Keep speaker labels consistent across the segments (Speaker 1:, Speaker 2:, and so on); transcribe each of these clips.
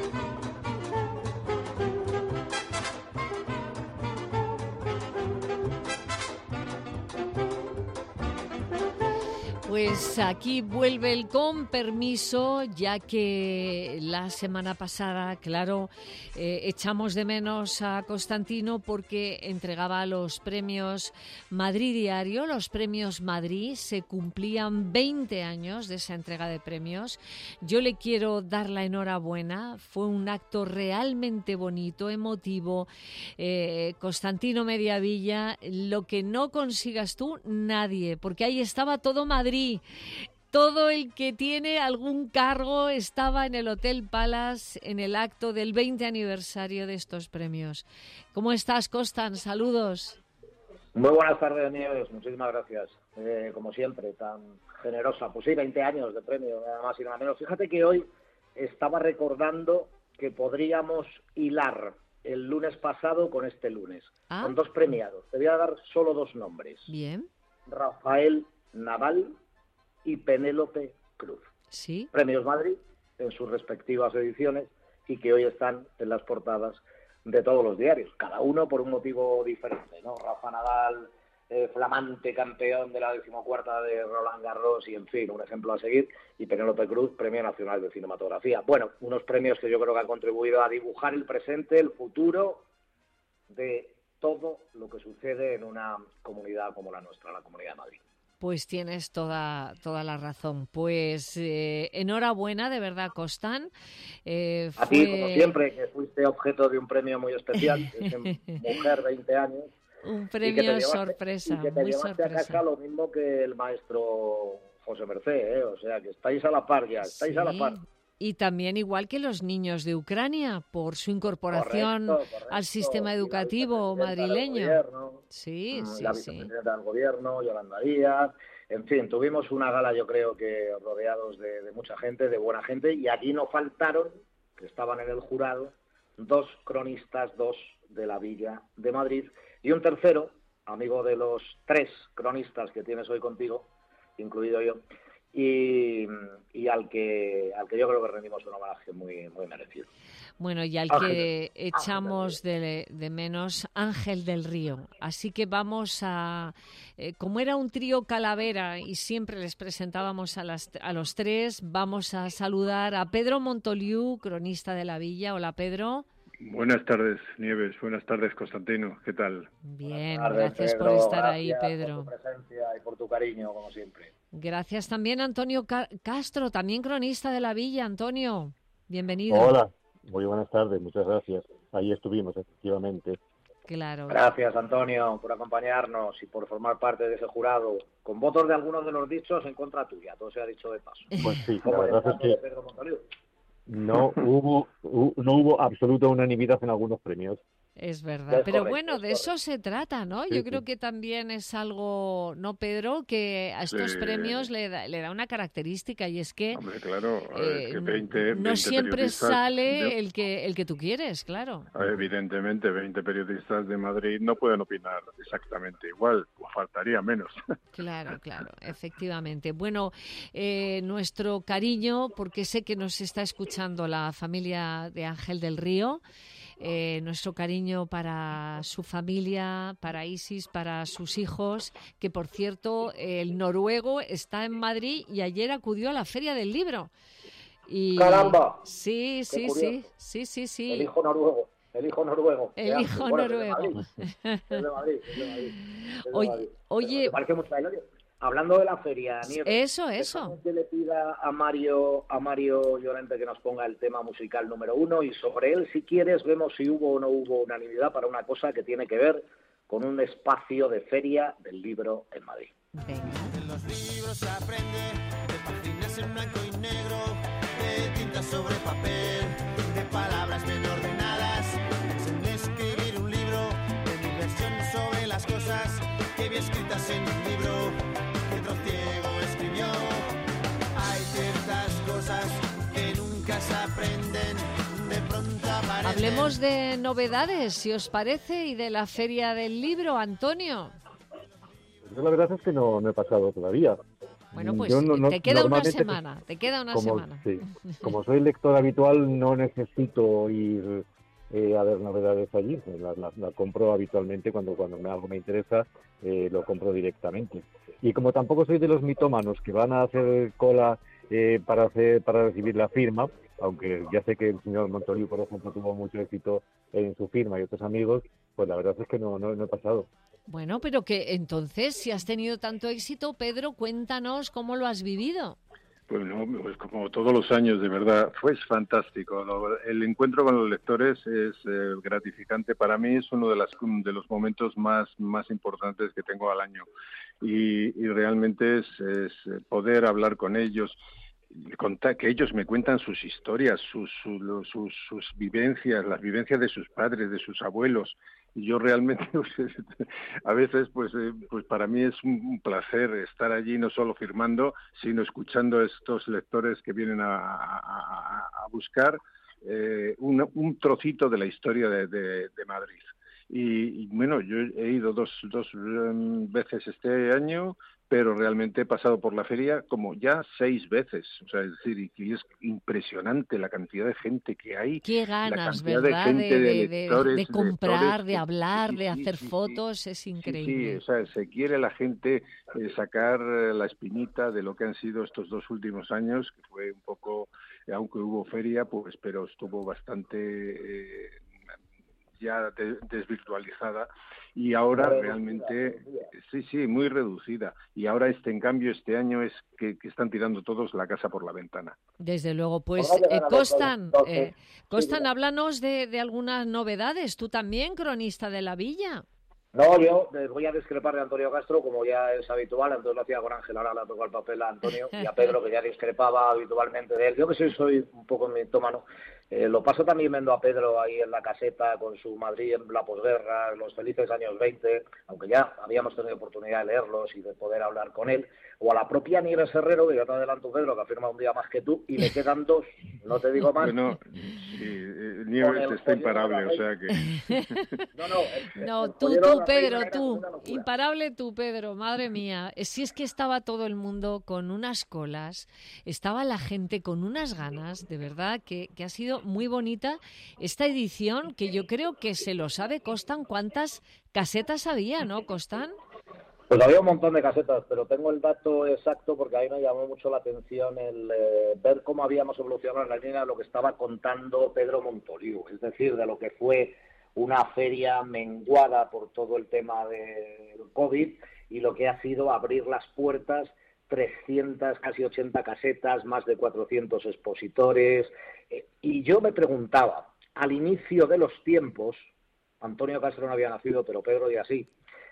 Speaker 1: Pues aquí vuelve el con permiso, ya que la semana pasada, claro, echamos de menos a Constantino porque entregaba los premios Madrid Diario, los premios Madrid. Se cumplían 20 años de esa entrega de premios. Yo le quiero dar la enhorabuena. Fue un acto realmente bonito, emotivo. Constantino Mediavilla, lo que no consigas tú, nadie, porque ahí estaba todo Madrid. Todo el que tiene algún cargo estaba en el Hotel Palace en el acto del 20 aniversario de estos premios. ¿Cómo estás, Constan? Saludos.
Speaker 2: Muy buenas tardes, Nieves. Muchísimas gracias. Como siempre, tan generosa. Pues sí, 20 años de premio, nada más y nada menos. Fíjate que hoy estaba recordando que podríamos hilar el lunes pasado con este lunes, con dos premiados. Te voy a dar solo dos nombres.
Speaker 1: Bien.
Speaker 2: Rafael Nadal y Penélope Cruz.
Speaker 1: Sí.
Speaker 2: Premios Madrid en sus respectivas ediciones y que hoy están en las portadas de todos los diarios, cada uno por un motivo diferente, ¿no? Rafa Nadal, flamante campeón de la 14ª de Roland Garros y, en fin, un ejemplo a seguir, y Penélope Cruz, Premio Nacional de Cinematografía. Bueno, unos premios que yo creo que han contribuido a dibujar el presente, el futuro de todo lo que sucede en una comunidad como la nuestra, la Comunidad de Madrid.
Speaker 1: Pues tienes toda la razón. Pues enhorabuena, de verdad, Constan.
Speaker 2: A ti, como siempre, que fuiste objeto de un premio muy especial, es Mujer 20 años.
Speaker 1: Un premio sorpresa,
Speaker 2: y que te
Speaker 1: muy
Speaker 2: llevaste
Speaker 1: sorpresa.
Speaker 2: a casa lo mismo que el maestro José Mercé, ¿eh? O sea, que estáis a la par ya, estáis a la par.
Speaker 1: Y también igual que los niños de Ucrania, por su incorporación
Speaker 2: correcto.
Speaker 1: al sistema educativo madrileño. Sí.
Speaker 2: La vicepresidenta del gobierno, Yolanda Díaz. En fin, tuvimos una gala, yo creo que rodeados de mucha gente, de buena gente, y aquí no faltaron, que estaban en el jurado, dos cronistas, dos de la Villa de Madrid, y un tercero, amigo de los tres cronistas que tienes hoy contigo, incluido yo, y al que yo creo que rendimos un homenaje muy merecido.
Speaker 1: Bueno, y al que echamos de menos, Ángel del Río. Así que vamos a... como era un trío Calavera y siempre les presentábamos a los tres, vamos a saludar a Pedro Montoliu, cronista de La Villa. Hola, Pedro.
Speaker 3: Buenas tardes, Nieves. Buenas tardes, Constantino. ¿Qué tal?
Speaker 1: Bien,
Speaker 2: tardes,
Speaker 1: gracias
Speaker 2: Pedro.
Speaker 1: por estar ahí, Pedro.
Speaker 2: Por tu presencia y por tu cariño, como siempre.
Speaker 1: Gracias también a Antonio Castro, también cronista de La Villa. Antonio, bienvenido.
Speaker 4: Hola, muy buenas tardes, muchas gracias. Ahí estuvimos, efectivamente.
Speaker 1: Claro.
Speaker 2: Gracias, Antonio, por acompañarnos y por formar parte de ese jurado, con votos de algunos de los dichos en contra tuya, todo se ha dicho de paso.
Speaker 4: Pues sí, la
Speaker 2: Como
Speaker 4: verdad es que
Speaker 2: Pedro Montoliu.
Speaker 4: no hubo absoluta unanimidad en algunos premios.
Speaker 1: Es verdad,
Speaker 2: Es
Speaker 1: pero
Speaker 2: correcto,
Speaker 1: bueno,
Speaker 2: es
Speaker 1: de eso se trata, ¿no?
Speaker 4: Sí,
Speaker 1: Yo creo que también es algo, ¿no, Pedro? Que a estos
Speaker 3: Sí.
Speaker 1: premios le da una característica y es que,
Speaker 3: Hombre, claro, es que 20
Speaker 1: no siempre
Speaker 3: periodistas
Speaker 1: sale el que tú quieres, claro.
Speaker 3: Evidentemente, 20 periodistas de Madrid no pueden opinar exactamente igual, o faltaría menos.
Speaker 1: Claro, efectivamente. Bueno, nuestro cariño, porque sé que nos está escuchando la familia de Ángel del Río, nuestro cariño para su familia, para Isis, para sus hijos, que por cierto, el noruego está en Madrid y ayer acudió a la Feria del Libro. Y...
Speaker 2: ¡Caramba!
Speaker 1: Sí.
Speaker 2: El hijo noruego. El hijo noruego.
Speaker 1: El hijo noruego.
Speaker 2: Es de Madrid.
Speaker 1: Oye,
Speaker 2: me parece mucho hablando de la feria, Nieves,
Speaker 1: eso.
Speaker 2: Que le pida a Mario Llorente que nos ponga el tema musical número 1 y sobre él, si quieres, vemos si hubo o no hubo unanimidad para una cosa que tiene que ver con un espacio de feria del libro en Madrid.
Speaker 1: Venga.
Speaker 5: En los libros se aprende de páginas en blanco y negro, de tinta sobre papel, de palabras bien ordenadas. Es en escribir un libro, de mi versión sobre las cosas que vi escritas en un libro que otro ciego escribió. Hay ciertas cosas que nunca se aprenden, de pronto aparecen.
Speaker 1: Hablemos de novedades, si os parece, y de la Feria del Libro, Antonio.
Speaker 4: Yo la verdad es que no he pasado todavía.
Speaker 1: Bueno, pues
Speaker 4: Yo
Speaker 1: te queda una
Speaker 4: normalmente,
Speaker 1: semana, te queda una semana.
Speaker 4: Sí, como soy lector habitual, no necesito ir a ver novedades allí. La compro habitualmente cuando algo me interesa, lo compro directamente. Y como tampoco soy de los mitómanos que van a hacer cola para recibir la firma, aunque ya sé que el señor Montoliu, por ejemplo, tuvo mucho éxito en su firma y otros amigos, pues la verdad es que no he pasado.
Speaker 1: Bueno, pero que entonces, si has tenido tanto éxito, Pedro, cuéntanos cómo lo has vivido.
Speaker 3: Bueno, pues como todos los años, de verdad, fue fantástico. El encuentro con los lectores es gratificante. Para mí es uno de los momentos más importantes que tengo al año. Y realmente es poder hablar con ellos, que ellos me cuentan sus historias, sus vivencias, las vivencias de sus padres, de sus abuelos. Y yo realmente, a veces, pues para mí es un placer estar allí, no solo firmando, sino escuchando a estos lectores que vienen a buscar un trocito de la historia de Madrid. Y bueno, yo he ido dos veces este año, pero realmente he pasado por la feria como ya 6 veces. O sea, es decir, y es impresionante la cantidad de gente que hay.
Speaker 1: Qué ganas,
Speaker 3: la cantidad
Speaker 1: ¿verdad?
Speaker 3: De gente, de lectores,
Speaker 1: de comprar,
Speaker 3: lectores,
Speaker 1: de hablar, de hacer
Speaker 3: sí,
Speaker 1: fotos, es increíble.
Speaker 3: Sí, o sea, se quiere la gente sacar la espinita de lo que han sido estos 2 últimos años, que fue un poco, aunque hubo feria, pues, pero estuvo bastante ya desvirtualizada, y ahora realmente sí, muy reducida, y ahora en cambio este año es que están tirando todos la casa por la ventana.
Speaker 1: Desde luego, pues Costan, háblanos de algunas novedades, tú también, cronista de la villa.
Speaker 2: No, yo voy a discrepar de Antonio Castro, como ya es habitual. Entonces lo hacía con Ángel, ahora le tocó el papel a Antonio y a Pedro, que ya discrepaba habitualmente de él. Yo que soy un poco mitómano, lo paso también viendo a Pedro ahí en la caseta con su Madrid en la posguerra, los felices años 20, aunque ya habíamos tenido oportunidad de leerlos y de poder hablar con él, o a la propia Nieves Herrero, que ya te adelanto, Pedro, que ha firmado un día más que tú, y le quedan 2, no te digo más.
Speaker 3: Bueno, sí, Nieves está imparable, o sea que...
Speaker 1: No, tú, Pedro, tú, imparable tú, Pedro, madre mía. Si es que estaba todo el mundo con unas colas, estaba la gente con unas ganas, de verdad, que ha sido muy bonita esta edición, que yo creo que se lo sabe Costan cuántas casetas había, ¿no, Costan?
Speaker 2: Pues había un montón de casetas, pero tengo el dato exacto porque a mí me llamó mucho la atención el ver cómo habíamos evolucionado en la línea de lo que estaba contando Pedro Montoliu, es decir, de lo que fue una feria menguada por todo el tema del COVID y lo que ha sido abrir las puertas, 300, casi 80 casetas, más de 400 expositores. Y yo me preguntaba, al inicio de los tiempos, Antonio Castro no había nacido, pero Pedro ya sí,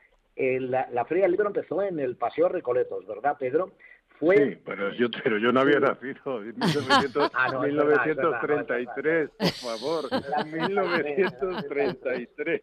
Speaker 2: la Feria del Libro empezó en el Paseo Recoletos, ¿verdad, Pedro?
Speaker 3: Sí, pero yo no había nacido en 1933, por favor, 1933.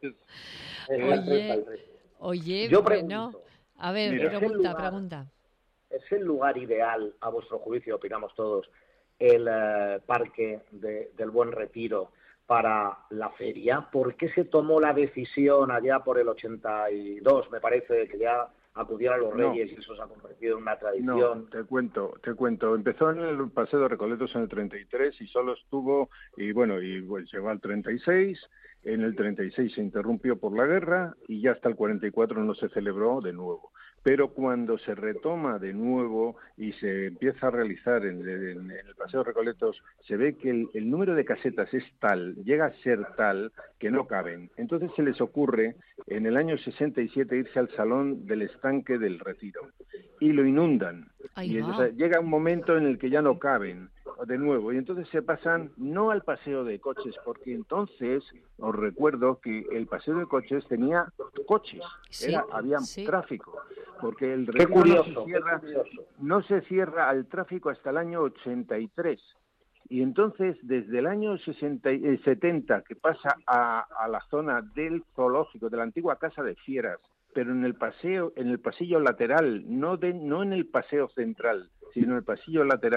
Speaker 1: Oye,
Speaker 2: yo
Speaker 1: bueno, a ver,
Speaker 2: mira,
Speaker 1: pregunta.
Speaker 2: ¿Es el lugar ideal, a vuestro juicio, opinamos todos, el Parque del Buen Retiro para la feria? ¿Por qué se tomó la decisión allá por el 82, me parece, que ya acudieron a los Reyes y eso se ha convertido en una tradición?
Speaker 3: No, te cuento. Empezó en el Paseo de Recoletos en el 33 y solo estuvo, y pues llegó al 36, en el 36 se interrumpió por la guerra y ya hasta el 44 no se celebró de nuevo. Pero cuando se retoma de nuevo y se empieza a realizar en el Paseo de Recoletos, se ve que el número de casetas es tal, llega a ser tal, que no caben. Entonces se les ocurre, en el año 67, irse al Salón del Estanque del Retiro. Y lo inundan. Y llega un momento en el que ya no caben de nuevo. Y entonces se pasan no al paseo de coches, porque entonces os recuerdo que el paseo de coches tenía coches. Había tráfico. Porque el Retiro no se cierra al tráfico hasta el año 83. Y entonces, desde el año 70, que pasa a la zona del zoológico, de la antigua Casa de Fieras, pero en el pasillo lateral, no en el paseo central, sino en el pasillo lateral,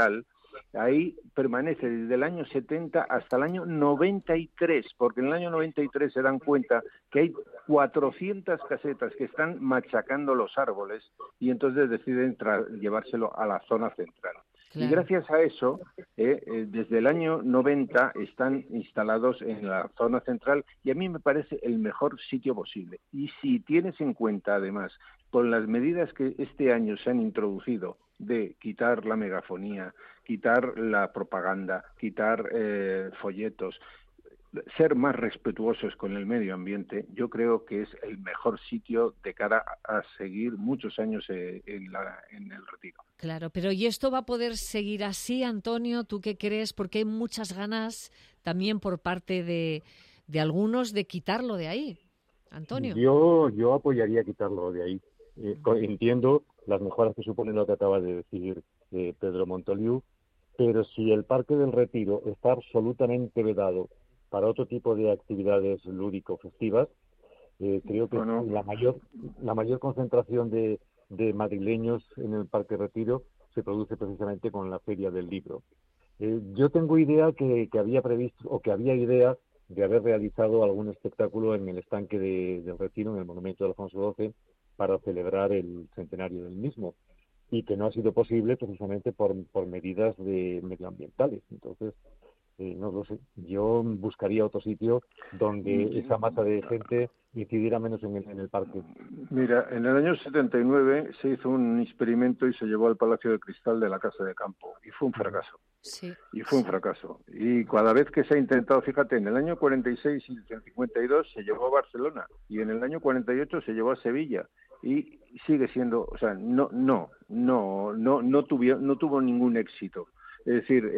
Speaker 3: ahí permanece desde el año 70 hasta el año 93, porque en el año 93 se dan cuenta que hay 400 casetas que están machacando los árboles y entonces deciden llevárselo a la zona central. Claro. Y gracias a eso, desde el año 90 están instalados en la zona central y a mí me parece el mejor sitio posible. Y si tienes en cuenta, además, con las medidas que este año se han introducido de quitar la megafonía, quitar la propaganda, quitar folletos, ser más respetuosos con el medio ambiente, yo creo que es el mejor sitio de cara a seguir muchos años en el retiro.
Speaker 1: Claro, pero ¿y esto va a poder seguir así, Antonio? ¿Tú qué crees? Porque hay muchas ganas también por parte de algunos de quitarlo de ahí. Antonio.
Speaker 4: Yo apoyaría quitarlo de ahí. Entiendo las mejoras que supone lo que acaba de decir Pedro Montoliu, pero si el Parque del Retiro está absolutamente vedado para otro tipo de actividades lúdico-festivas, creo que la mayor concentración de madrileños en el Parque Retiro se produce precisamente con la Feria del Libro. Yo tengo idea que había previsto, o que había idea de haber realizado algún espectáculo en el estanque del Retiro, en el Monumento de Alfonso XII, para celebrar el centenario del mismo, y que no ha sido posible precisamente por medidas medioambientales. Entonces, no lo sé, yo buscaría otro sitio donde esa masa de gente incidiera menos en el parque.
Speaker 3: Mira, en el año 79 se hizo un experimento y se llevó al Palacio de Cristal de la Casa de Campo, y fue un fracaso.
Speaker 1: Sí.
Speaker 3: Y fue un fracaso. Y cada vez que se ha intentado, fíjate, en el año 46 y en el 52 se llevó a Barcelona, y en el año 48 se llevó a Sevilla, y sigue siendo, o sea, no tuvo ningún éxito. Es decir,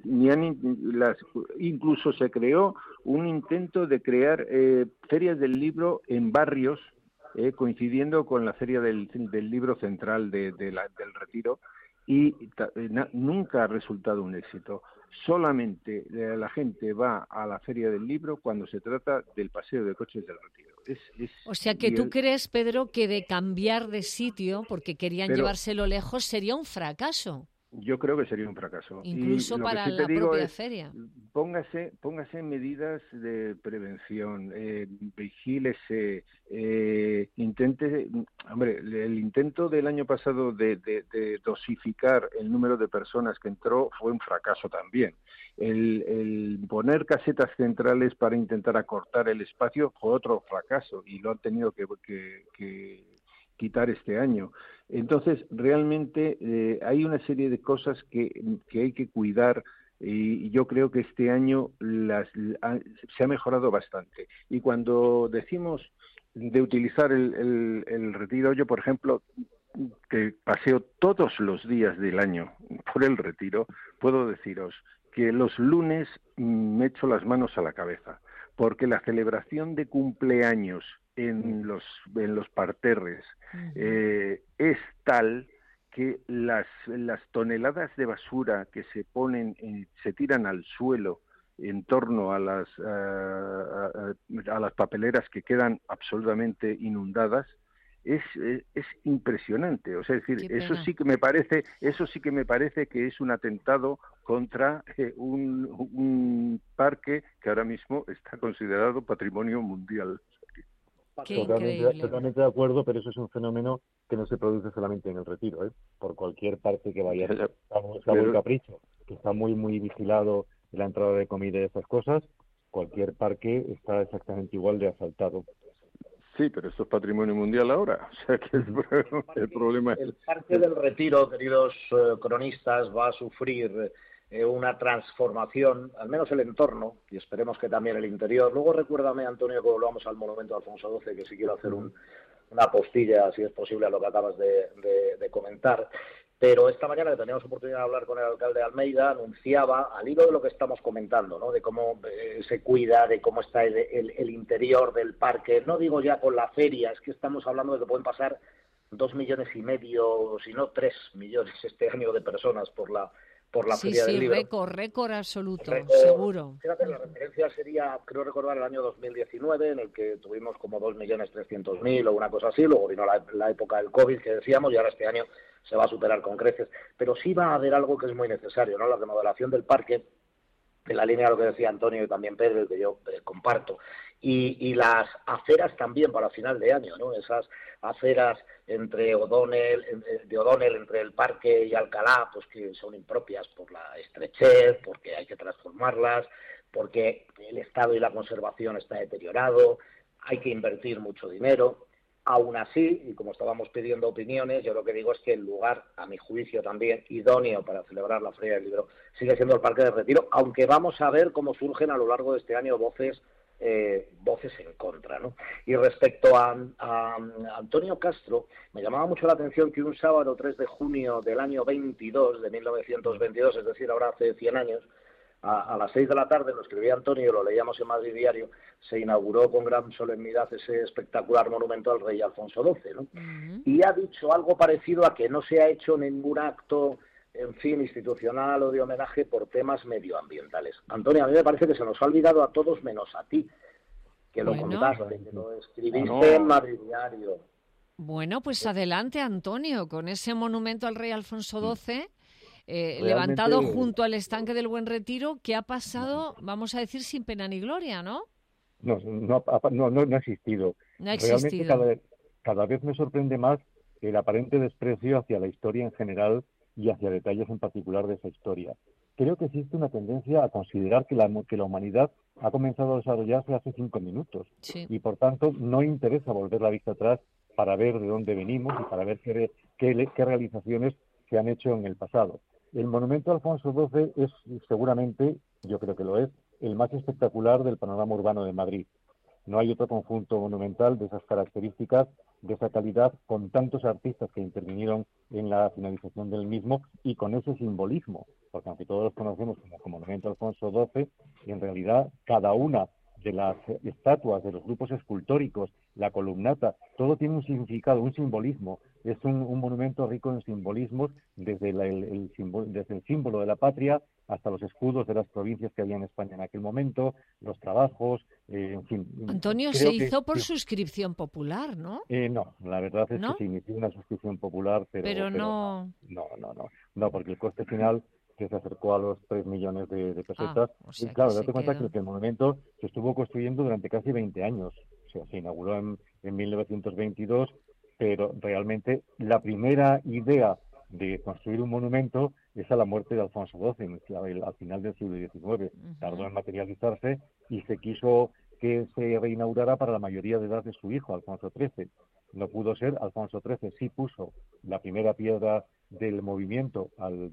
Speaker 3: incluso se creó un intento de crear ferias del libro en barrios, coincidiendo con la feria del libro central del Retiro, y nunca ha resultado un éxito. Solamente la gente va a la feria del libro cuando se trata del paseo de coches del Retiro.
Speaker 1: O sea que tú crees, Pedro, que de cambiar de sitio, porque querían llevárselo lejos, sería un fracaso.
Speaker 3: Yo creo que sería un fracaso.
Speaker 1: Incluso para la propia feria.
Speaker 3: Póngase medidas de prevención, vigílese, intente... Hombre, el intento del año pasado de dosificar el número de personas que entró fue un fracaso también. El poner casetas centrales para intentar acortar el espacio fue otro fracaso y lo han tenido que quitar este año. Entonces, realmente hay una serie de cosas que hay que cuidar y yo creo que este año se ha mejorado bastante. Y cuando decimos de utilizar el Retiro, yo, por ejemplo, que paseo todos los días del año por el Retiro, puedo deciros que los lunes me echo las manos a la cabeza, porque la celebración de cumpleaños en los parterres es tal que las toneladas de basura que se tiran al suelo en torno a las papeleras que quedan absolutamente inundadas es impresionante. O sea, es decir, eso sí que me parece que es un atentado contra un parque que ahora mismo está considerado patrimonio mundial.
Speaker 4: Totalmente de acuerdo, pero eso es un fenómeno que no se produce solamente en el Retiro, por cualquier parte que vaya. Está el Capricho, que está muy muy vigilado la entrada de comida y esas cosas. Cualquier parque está exactamente igual de asaltado.
Speaker 3: Sí, pero esto es patrimonio mundial ahora, o sea que el problema es...
Speaker 2: El Parque del Retiro, queridos cronistas, va a sufrir una transformación, al menos el entorno, y esperemos que también el interior. Luego recuérdame, Antonio, que volvamos al monumento de Alfonso XII, que sí quiero hacer una postilla, si es posible, a lo que acabas de comentar. Pero esta mañana que teníamos oportunidad de hablar con el alcalde de Almeida, anunciaba, al hilo de lo que estamos comentando, ¿no?, de cómo se cuida, de cómo está el interior del parque, no digo ya con la feria, es que estamos hablando de que pueden pasar 2,5 millones, si no 3 millones este año de personas por la Feria del Libro.
Speaker 1: Récord absoluto, seguro.
Speaker 2: Fíjate, la referencia sería, creo recordar, el año 2019, en el que tuvimos como 2,3 millones o una cosa así, luego vino la época del COVID, que decíamos, y ahora este año se va a superar con creces, pero sí va a haber algo que es muy necesario, ¿no? La remodelación del parque, en la línea de lo que decía Antonio y también Pedro, que yo comparto, y las aceras también para final de año, ¿no? Esas aceras entre de O'Donnell, entre el parque y Alcalá, pues que son impropias por la estrechez, porque hay que transformarlas, porque el estado y la conservación está deteriorado, hay que invertir mucho dinero. Aún así, y como estábamos pidiendo opiniones, yo lo que digo es que el lugar, a mi juicio también, idóneo para celebrar la Feria del Libro, sigue siendo el Parque del Retiro, aunque vamos a ver cómo surgen a lo largo de este año voces en contra, ¿no? Y respecto a Antonio Castro, me llamaba mucho la atención que un sábado 3 de junio del año 22, de 1922, es decir, ahora hace 100 años, a las 6 de la tarde, lo escribía Antonio, lo leíamos en Madrid Diario, se inauguró con gran solemnidad ese espectacular monumento al rey Alfonso XII, ¿no? Y ha dicho algo parecido a que no se ha hecho ningún acto, en fin, institucional o de homenaje por temas medioambientales. Antonio, a mí me parece que se nos ha olvidado a todos menos a ti, que lo contaste, que lo escribiste en Madrid Diario.
Speaker 1: Bueno, pues adelante, Antonio, con ese monumento al rey Alfonso XII... levantado junto al estanque del Buen Retiro, que ha pasado, vamos a decir, sin pena ni gloria, ¿no?
Speaker 4: No ha existido.
Speaker 1: No ha existido.
Speaker 4: Realmente cada vez me sorprende más el aparente desprecio hacia la historia en general y hacia detalles en particular de esa historia. Creo que existe una tendencia a considerar que la humanidad ha comenzado a desarrollarse hace 5 minutos.
Speaker 1: Sí.
Speaker 4: Y por tanto no interesa volver la vista atrás para ver de dónde venimos y para ver qué realizaciones se han hecho en el pasado. El monumento a Alfonso XII es seguramente, yo creo que lo es, el más espectacular del panorama urbano de Madrid. No hay otro conjunto monumental de esas características, de esa calidad, con tantos artistas que intervinieron en la finalización del mismo y con ese simbolismo, porque aunque todos los conocemos como monumento a Alfonso XII, en realidad cada una de las estatuas, de los grupos escultóricos, la columnata, todo tiene un significado, un simbolismo. Es un monumento rico en simbolismos, desde el símbolo de la patria hasta los escudos de las provincias que había en España en aquel momento, los trabajos, en fin.
Speaker 1: Antonio, se hizo por suscripción popular, ¿no?
Speaker 4: No, la verdad es
Speaker 1: ¿No?
Speaker 4: que se inició una suscripción popular, pero
Speaker 1: no...
Speaker 4: No, porque el coste final que se acercó a los 3 millones de pesetas.
Speaker 1: O sea,
Speaker 4: y claro,
Speaker 1: que
Speaker 4: date cuenta que el monumento se estuvo construyendo durante casi 20 años. O sea, se inauguró en 1922, pero realmente la primera idea de construir un monumento es a la muerte de Alfonso XII, al final del siglo XIX. Tardó en materializarse y se quiso que se reinaugurara para la mayoría de edad de su hijo, Alfonso XIII. No pudo ser. Alfonso XIII sí puso la primera piedra del monumento, al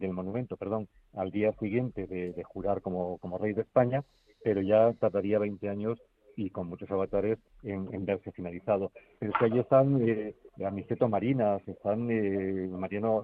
Speaker 4: día siguiente de jurar como rey de España, pero ya tardaría 20 años y con muchos avatares en verse finalizado. Pero es que allí están Aniceto Marinas, están Mariano,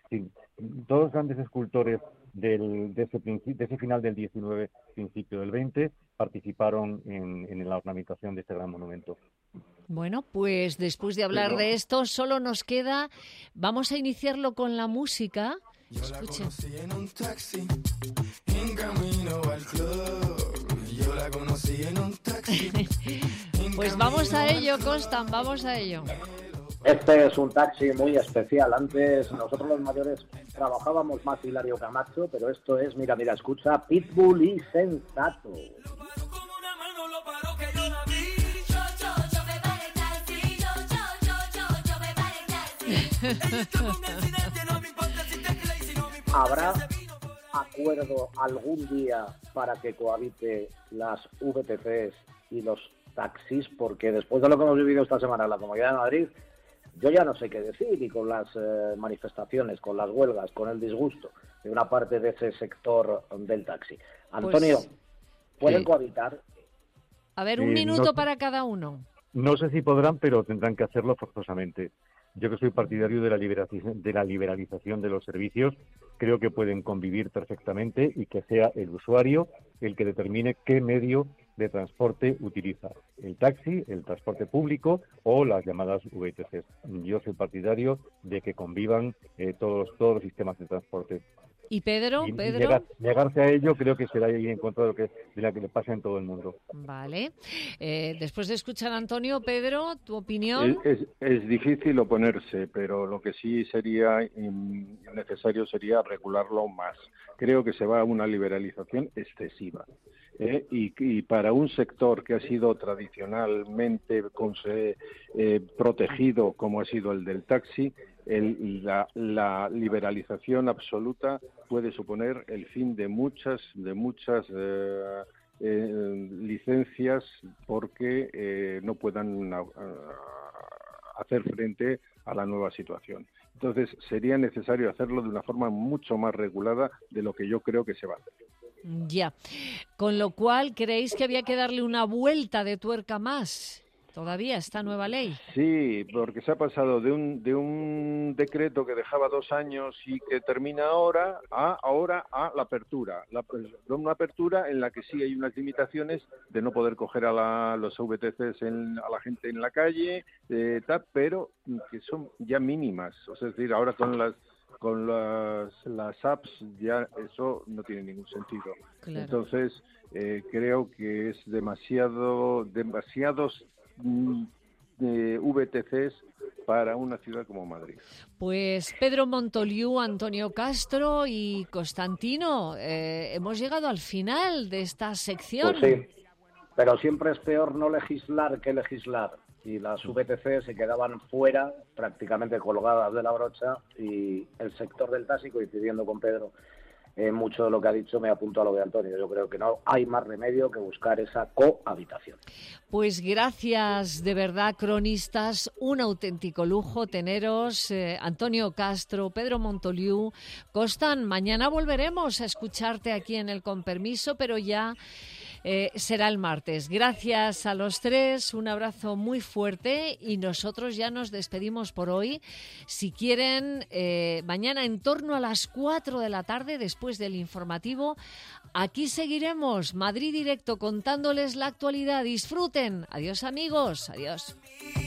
Speaker 4: todos los grandes escultores de ese final del 19, principio del 20, participaron en la ornamentación de este gran monumento.
Speaker 1: Bueno, pues después de hablar de esto, solo nos queda, vamos a iniciarlo con la música. Escuchen.
Speaker 6: En un taxi, en camino al club. Yo la conocí en un taxi.
Speaker 1: Pues vamos a ello, Constan, vamos a ello.
Speaker 2: Este es un taxi muy especial. Antes nosotros los mayores trabajábamos más Hilario Camacho, pero esto es, mira, escucha, Pitbull y Sensato. ¿Habrá acuerdo algún día para que cohabite las VTCs y los taxis? Porque después de lo que hemos vivido esta semana en la Comunidad de Madrid, yo ya no sé qué decir, y con las manifestaciones, con las huelgas, con el disgusto de una parte de ese sector del taxi. Antonio, ¿pueden cohabitar?
Speaker 1: A ver, un minuto para cada uno.
Speaker 4: No sé si podrán, pero tendrán que hacerlo forzosamente. Yo, que soy partidario de la liberalización de los servicios, creo que pueden convivir perfectamente y que sea el usuario el que determine qué medio de transporte utiliza, el taxi, el transporte público o las llamadas VTCs. Yo soy partidario de que convivan todos los sistemas de transporte.
Speaker 1: ¿Y Pedro?
Speaker 4: Y
Speaker 1: Pedro.
Speaker 4: negarse a ello creo que será ir en contra de lo que le pasa en todo el mundo.
Speaker 1: Vale. Después de escuchar a Antonio, Pedro, ¿tu opinión?
Speaker 3: Es difícil oponerse, pero lo que sí sería necesario sería regularlo más. Creo que se va a una liberalización excesiva. Y para un sector que ha sido tradicionalmente protegido, como ha sido el del taxi, la liberalización absoluta puede suponer el fin de muchas licencias porque no puedan hacer frente a la nueva situación. Entonces sería necesario hacerlo de una forma mucho más regulada de lo que yo creo que se va a hacer.
Speaker 1: Ya. Con lo cual, ¿creéis que había que darle una vuelta de tuerca más todavía esta nueva ley?
Speaker 3: Sí, porque se ha pasado de un decreto que dejaba 2 años y que termina ahora a la apertura. Una apertura en la que sí hay unas limitaciones de no poder coger a los VTCs a la gente en la calle, pero que son ya mínimas. Es decir, ahora con las apps ya eso no tiene ningún sentido.
Speaker 1: Claro.
Speaker 3: Entonces creo que es demasiados VTCs para una ciudad como Madrid.
Speaker 1: Pues Pedro Montoliu, Antonio Castro y Constantino, hemos llegado al final de esta sección.
Speaker 2: Pues sí, pero siempre es peor no legislar que legislar. Y las VTC se quedaban fuera, prácticamente colgadas de la brocha, y el sector del taxi, coincidiendo con Pedro, mucho de lo que ha dicho, me apunto a lo de Antonio. Yo creo que no hay más remedio que buscar esa cohabitación.
Speaker 1: Pues gracias, de verdad, cronistas, un auténtico lujo teneros. Antonio Castro, Pedro Montoliu, Constan, mañana volveremos a escucharte aquí en el Con Permiso, pero ya será el martes. Gracias a los tres, un abrazo muy fuerte y nosotros ya nos despedimos por hoy. Si quieren, mañana en torno a las 4 de la tarde, después del informativo, aquí seguiremos, Madrid Directo, contándoles la actualidad. Disfruten. Adiós, amigos. Adiós.